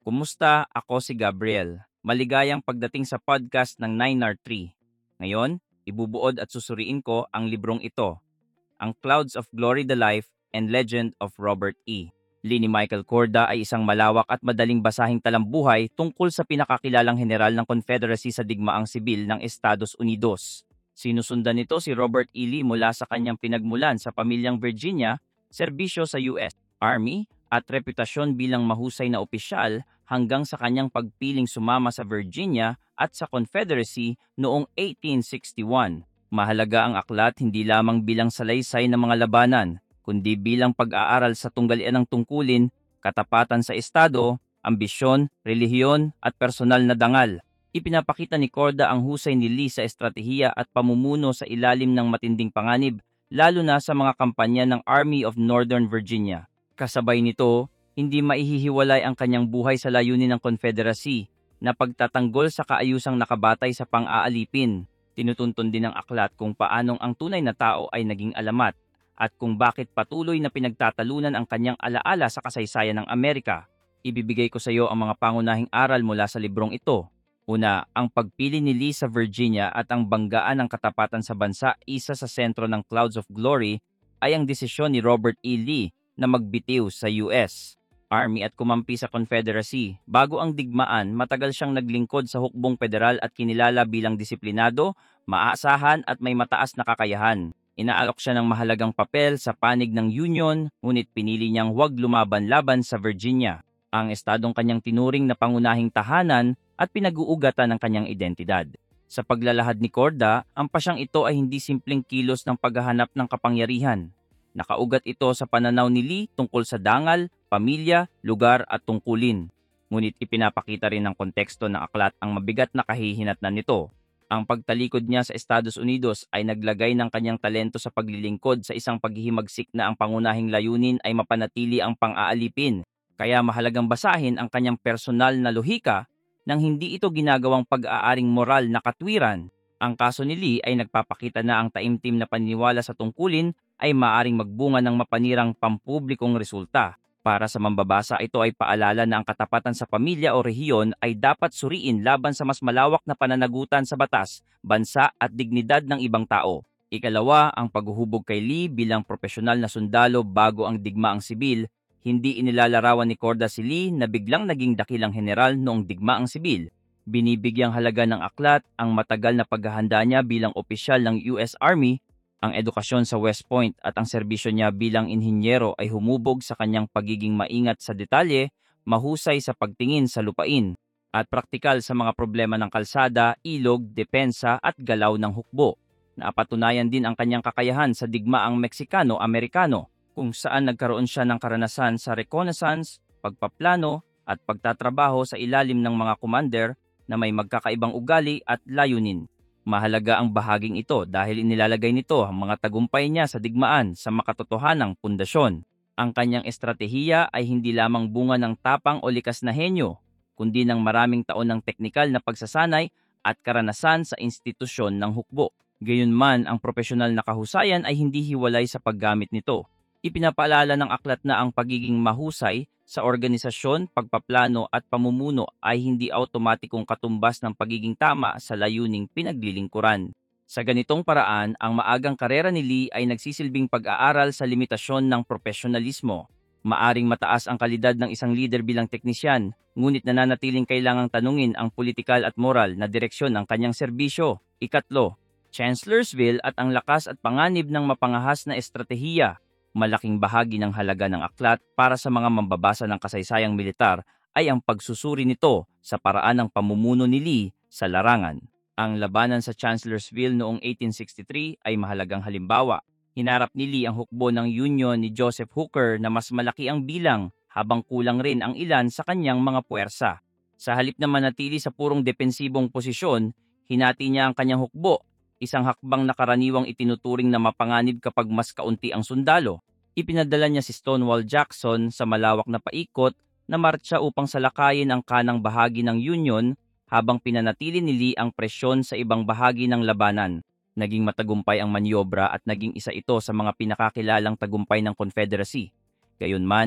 Kumusta? Ako si Gabriel. Maligayang pagdating sa podcast ng 9R3. Ngayon, ibubuod at susuriin ko ang librong ito, Ang Clouds of Glory, the Life and Legend of Robert E. Lee ni Michael Korda ay isang malawak at madaling basahing talambuhay tungkol sa pinakakilalang general ng Confederacy sa digmaang sibil ng Estados Unidos. Sinusundan nito si Robert E. Lee mula sa kanyang pinagmulan sa pamilyang Virginia, serbisyo sa US Army at reputasyon bilang mahusay na opisyal hanggang sa kanyang pagpiling sumama sa Virginia at sa Confederacy noong 1861. Mahalaga ang aklat hindi lamang bilang salaysay ng mga labanan, kundi bilang pag-aaral sa tunggalian ng tungkulin, katapatan sa estado, ambisyon, relihiyon at personal na dangal. Ipinapakita ni Korda ang husay ni Lee sa estratehiya at pamumuno sa ilalim ng matinding panganib, lalo na sa mga kampanya ng Army of Northern Virginia. Kasabay nito, hindi maihihiwalay ang kanyang buhay sa layunin ng Confederacy na pagtatanggol sa kaayusang nakabatay sa pang-aalipin. Tinutuntun din ng aklat kung paanong ang tunay na tao ay naging alamat at kung bakit patuloy na pinagtatalunan ang kanyang alaala sa kasaysayan ng Amerika. Ibibigay ko sa iyo ang mga pangunahing aral mula sa librong ito. Una, ang pagpili ni Lee sa Virginia at ang banggaan ng katapatan sa bansa isa sa sentro ng Clouds of Glory ay ang desisyon ni Robert E. Lee na magbitiw sa US Army at kumampi sa Confederacy. Bago ang digmaan, matagal siyang naglingkod sa hukbong federal at kinilala bilang disiplinado, maaasahan at may mataas na kakayahan. Inaalok siya ng mahalagang papel sa panig ng Union, ngunit pinili niyang huwag lumaban-laban sa Virginia, ang estadong kanyang tinuring na pangunahing tahanan at pinag-uugatan ng kanyang identidad. Sa paglalahad ni Korda, ang pasyang ito ay hindi simpleng kilos ng paghahanap ng kapangyarihan. Nakaugat ito sa pananaw ni Lee tungkol sa dangal, pamilya, lugar at tungkulin. Ngunit ipinapakita rin ng konteksto ng aklat ang mabigat na kahihinatnan nito. Ang pagtalikod niya sa Estados Unidos ay naglagay ng kanyang talento sa paglilingkod sa isang paghihimagsik na ang pangunahing layunin ay mapanatili ang pang-aalipin. Kaya mahalagang basahin ang kanyang personal na lohika nang hindi ito ginagawang pag-aaring moral na katwiran. Ang kaso ni Lee ay nagpapakita na ang taimtim na paniniwala sa tungkulin ay maaring magbunga ng mapanirang pampublikong resulta. Para sa mambabasa, ito ay paalala na ang katapatan sa pamilya o rehiyon ay dapat suriin laban sa mas malawak na pananagutan sa batas, bansa at dignidad ng ibang tao. Ikalawa, ang paghuhubog kay Lee bilang profesional na sundalo bago ang digmaang sibil. Hindi inilalarawan ni Korda si Lee na biglang naging dakilang general noong digmaang sibil. Binibigyang halaga ng aklat ang matagal na paghahanda niya bilang opisyal ng US Army. Ang edukasyon sa West Point at ang serbisyo niya bilang inhinyero ay humubog sa kanyang pagiging maingat sa detalye, mahusay sa pagtingin sa lupain, at praktikal sa mga problema ng kalsada, ilog, depensa at galaw ng hukbo. Napatunayan din ang kanyang kakayahan sa digmaang Meksikano-Amerikano, kung saan nagkaroon siya ng karanasan sa reconnaissance, pagpaplano at pagtatrabaho sa ilalim ng mga commander na may magkakaibang ugali at layunin. Mahalaga ang bahaging ito dahil inilalagay nito ang mga tagumpay niya sa digmaan sa makatotohanang pundasyon. Ang kanyang estratehiya ay hindi lamang bunga ng tapang o likas na henyo, kundi ng maraming taon ng teknikal na pagsasanay at karanasan sa institusyon ng hukbo. Gayunman, ang profesional na kahusayan ay hindi hiwalay sa paggamit nito. Ipinapaalala ng aklat na ang pagiging mahusay sa organisasyon, pagpaplano at pamumuno ay hindi automatikong katumbas ng pagiging tama sa layuning pinaglilingkuran. Sa ganitong paraan, ang maagang karera ni Lee ay nagsisilbing pag-aaral sa limitasyon ng profesionalismo. Maaring mataas ang kalidad ng isang leader bilang teknisyan, ngunit nananatiling kailangang tanungin ang politikal at moral na direksyon ng kanyang serbisyo. Ikatlo, Chancellorsville at ang lakas at panganib ng mapangahas na estratehiya. Malaking bahagi ng halaga ng aklat para sa mga mambabasa ng kasaysayang militar ay ang pagsusuri nito sa paraan ng pamumuno ni Lee sa larangan. Ang labanan sa Chancellorsville noong 1863 ay mahalagang halimbawa. Hinarap ni Lee ang hukbo ng Union ni Joseph Hooker na mas malaki ang bilang habang kulang rin ang ilan sa kanyang mga puwersa. Sa halip na manatili sa purong depensibong posisyon, hinati niya ang kanyang hukbo, isang hakbang na karaniwang itinuturing na mapanganib kapag mas kaunti ang sundalo. Ipinadala niya si Stonewall Jackson sa malawak na paikot na martsa upang salakayin ang kanang bahagi ng Union habang pinanatili ni Lee ang presyon sa ibang bahagi ng labanan. Naging matagumpay ang manyobra at naging isa ito sa mga pinakakilalang tagumpay ng Confederacy. Gayunman,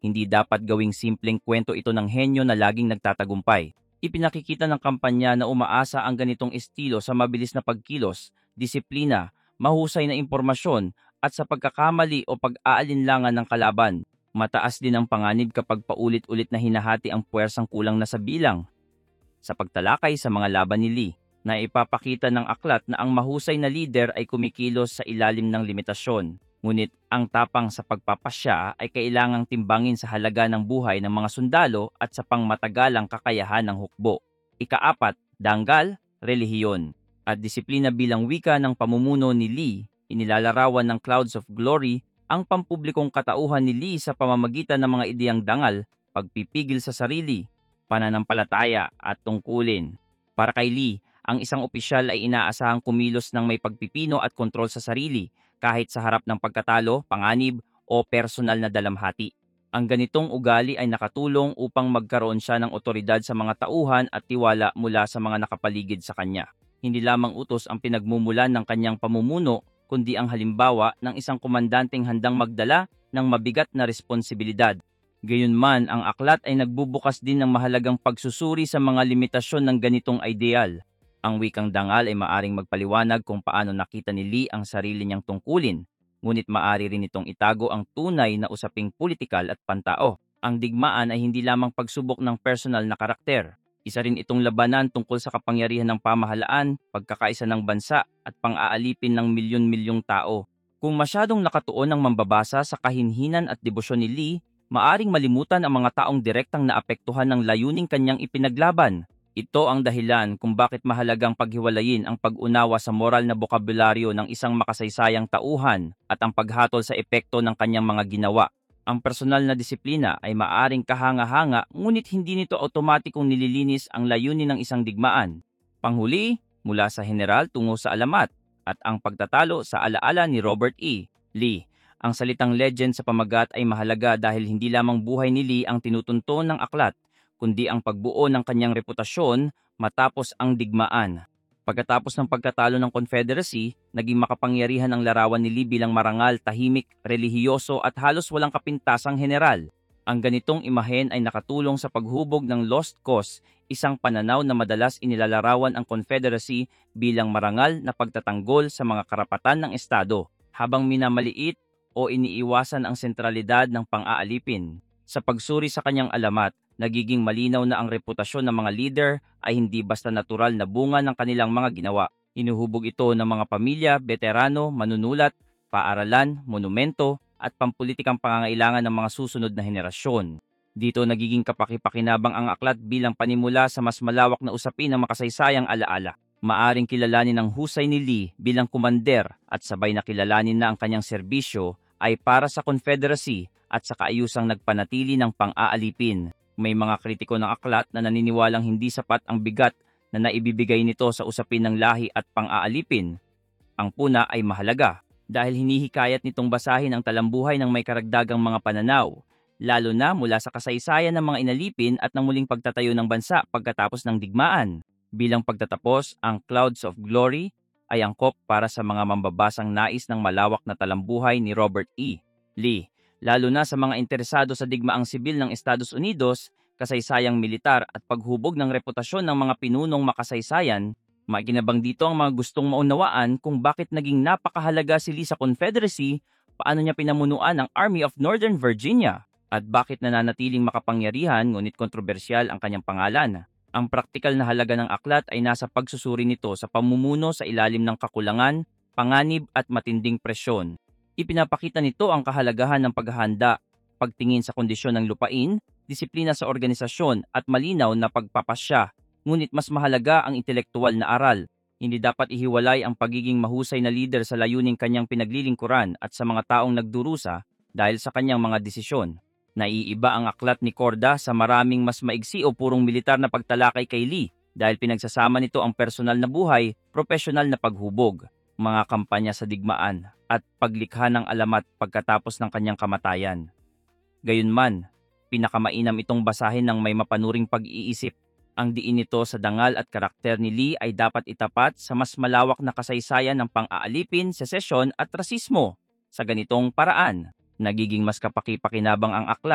Hindi dapat gawing simpleng kwento ito ng henyo na laging nagtatagumpay. Ipinakikita ng kampanya na umaasa ang ganitong estilo sa mabilis na pagkilos, disiplina, mahusay na impormasyon, at sa pagkakamali o pag-aalinlangan ng kalaban. Mataas din ang panganib kapag paulit-ulit na hinahati ang puwersang kulang na sa bilang. Sa pagtalakay sa mga laban ni Lee, na ipapakita ng aklat na ang mahusay na lider ay kumikilos sa ilalim ng limitasyon. Ngunit ang tapang sa pagpapasya ay kailangang timbangin sa halaga ng buhay ng mga sundalo at sa pangmatagalang kakayahan ng hukbo. Ikaapat, danggal, relihiyon, at disiplina bilang wika ng pamumuno ni Lee, inilalarawan ng Clouds of Glory ang pampublikong katauhan ni Lee sa pamamagitan ng mga ideyang dangal, pagpipigil sa sarili, pananampalataya at tungkulin. Para kay Lee, ang isang opisyal ay inaasahang kumilos ng may pagpipino at kontrol sa sarili, kahit sa harap ng pagkatalo, panganib, o personal na dalamhati. Ang ganitong ugali ay nakatulong upang magkaroon siya ng otoridad sa mga tauhan at tiwala mula sa mga nakapaligid sa kanya. Hindi lamang utos ang pinagmumulan ng kanyang pamumuno, kundi ang halimbawa ng isang komandanteng handang magdala ng mabigat na responsibilidad. Gayunman, ang aklat ay nagbubukas din ng mahalagang pagsusuri sa mga limitasyon ng ganitong ideal. Ang wikang dangal ay maaring magpaliwanag kung paano nakita ni Lee ang sarili niyang tungkulin, ngunit maaari rin itong itago ang tunay na usaping politikal at pantao. Ang digmaan ay hindi lamang pagsubok ng personal na karakter. Isa rin itong labanan tungkol sa kapangyarihan ng pamahalaan, pagkakaisa ng bansa, at pang-aalipin ng milyon-milyong tao. Kung masyadong nakatuon ang mambabasa sa kahinhinan at debosyon ni Lee, maaring malimutan ang mga taong direktang naapektuhan ng layuning kanyang ipinaglaban. Ito ang dahilan kung bakit mahalagang paghiwalayin ang pag-unawa sa moral na bokabularyo ng isang makasaysayang tauhan at ang paghatol sa epekto ng kanyang mga ginawa. Ang personal na disiplina ay maaring kahanga-hanga, ngunit hindi nito otomatikong nililinis ang layunin ng isang digmaan. Panghuli, mula sa general tungo sa alamat, at ang pagtatalo sa alaala ni Robert E. Lee. Ang salitang legend sa pamagat ay mahalaga dahil hindi lamang buhay ni Lee ang tinutunton ng aklat, kundi ang pagbuo ng kanyang reputasyon matapos ang digmaan. Pagkatapos ng pagkatalo ng Confederacy, naging makapangyarihan ang larawan ni Lee bilang marangal, tahimik, relihiyoso at halos walang kapintasang general. Ang ganitong imahen ay nakatulong sa paghubog ng lost cause, isang pananaw na madalas inilalarawan ang Confederacy bilang marangal na pagtatanggol sa mga karapatan ng Estado, habang minamaliit o iniiwasan ang sentralidad ng pang-aalipin. Sa pagsuri sa kanyang alamat, nagiging malinaw na ang reputasyon ng mga leader ay hindi basta natural na bunga ng kanilang mga ginawa. Hinuhubog ito ng mga pamilya, veterano, manunulat, paaralan, monumento, at pampulitikang pangangailangan ng mga susunod na henerasyon. Dito nagiging kapaki-pakinabang ang aklat bilang panimula sa mas malawak na usapin ng makasaysayang alaala. Maaring kilalanin ng husay ni Lee bilang kumander at sabay na kilalanin na ang kanyang serbisyo ay para sa Confederacy at sa kaayusang nagpanatili ng pang-aalipin. May mga kritiko ng aklat na naniniwalang hindi sapat ang bigat na naibibigay nito sa usapin ng lahi at pang-aalipin. Ang puna ay mahalaga dahil hinihikayat nitong basahin ang talambuhay ng may karagdagang mga pananaw, lalo na mula sa kasaysayan ng mga inalipin at ng muling pagtatayo ng bansa pagkatapos ng digmaan. Bilang pagtatapos, ang Clouds of Glory ay angkop para sa mga mambabasang nais ng malawak na talambuhay ni Robert E. Lee, lalo na sa mga interesado sa digmaang sibil ng Estados Unidos, kasaysayang militar at paghubog ng reputasyon ng mga pinunong makasaysayan. Makinabang dito ang mga gustong maunawaan kung bakit naging napakahalaga si Lee sa Confederacy, paano niya pinamunuan ang Army of Northern Virginia, at bakit nananatiling makapangyarihan ngunit kontrobersyal ang kanyang pangalan. Ang praktikal na halaga ng aklat ay nasa pagsusuri nito sa pamumuno sa ilalim ng kakulangan, panganib at matinding presyon. Ipinapakita nito ang kahalagahan ng paghahanda, pagtingin sa kondisyon ng lupain, disiplina sa organisasyon at malinaw na pagpapasya. Ngunit mas mahalaga ang intelektuwal na aral. Hindi dapat ihiwalay ang pagiging mahusay na leader sa layuning kanyang pinaglilingkuran at sa mga taong nagdurusa dahil sa kanyang mga desisyon. Naiiba ang aklat ni Korda sa maraming mas maigsi o purong militar na pagtalakay kay Lee dahil pinagsasama nito ang personal na buhay, profesional na paghubog, mga kampanya sa digmaan, at paglikha ng alamat pagkatapos ng kanyang kamatayan. Gayunman, pinakamainam itong basahin ng may mapanuring pag-iisip. Ang diin nito sa dangal at karakter ni Lee ay dapat itapat sa mas malawak na kasaysayan ng pang-aalipin, sesesyon at rasismo. Sa ganitong paraan, nagiging mas kapaki-pakinabang ang aklat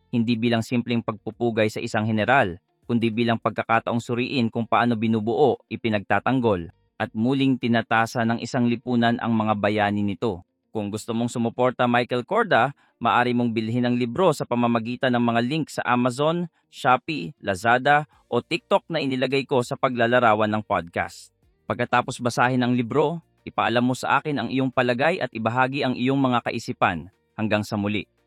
hindi bilang simpleng pagpupugay sa isang general, kundi bilang pagkakataong suriin kung paano binubuo, ipinagtatanggol, at muling tinatasa ng isang lipunan ang mga bayani nito. Kung gusto mong sumuporta Michael Corda, maaari mong bilhin ang libro sa pamamagitan ng mga link sa Amazon, Shopee, Lazada o TikTok na inilagay ko sa paglalarawan ng podcast. Pagkatapos basahin ang libro, ipaalam mo sa akin ang iyong palagay at ibahagi ang iyong mga kaisipan. Hanggang sa muli.